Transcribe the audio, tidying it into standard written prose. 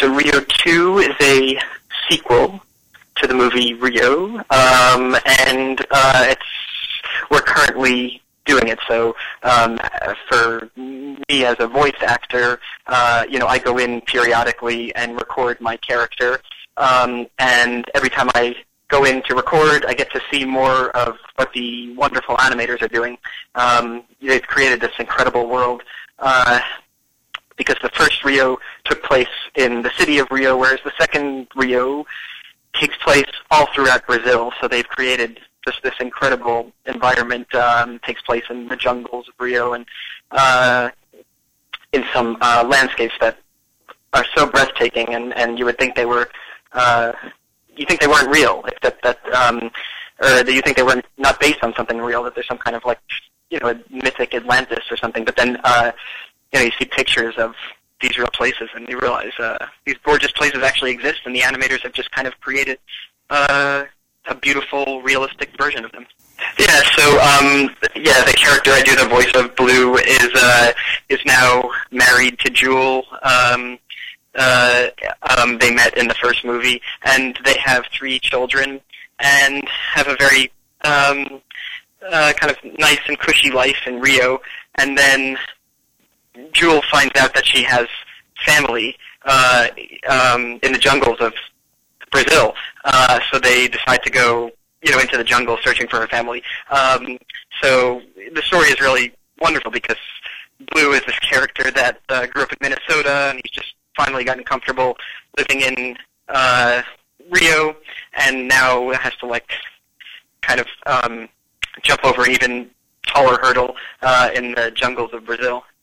so Rio 2 is a sequel to the movie Rio, and we're currently doing it. So for me as a voice actor, I go in periodically and record my character, and every time I go in to record, I get to see more of what the wonderful animators are doing. They've created this incredible world, because the first Rio took place in the city of Rio, whereas the second Rio takes place all throughout Brazil. So they've created just this incredible environment. Takes place in the jungles of Rio and in some landscapes that are so breathtaking, and you would think they were. You think they weren't real, or that you think they were not based on something real, that there's some kind of a mythic Atlantis or something. But then you see pictures of these real places, and you realize these gorgeous places actually exist, and the animators have just kind of created a beautiful, realistic version of them. Yeah, so the character I do the voice of, Blue, is now married to Jewel. They met in the first movie, and they have 3 children, and have a very kind of nice and cushy life in Rio. And then Jewel finds out that she has family in the jungles of Brazil, so they decide to go, into the jungle searching for her family. So the story is really wonderful because Blue is this character that grew up in Minnesota, and he's just finally gotten comfortable living in Rio, and now has to kind of jump over an even taller hurdle in the jungles of Brazil.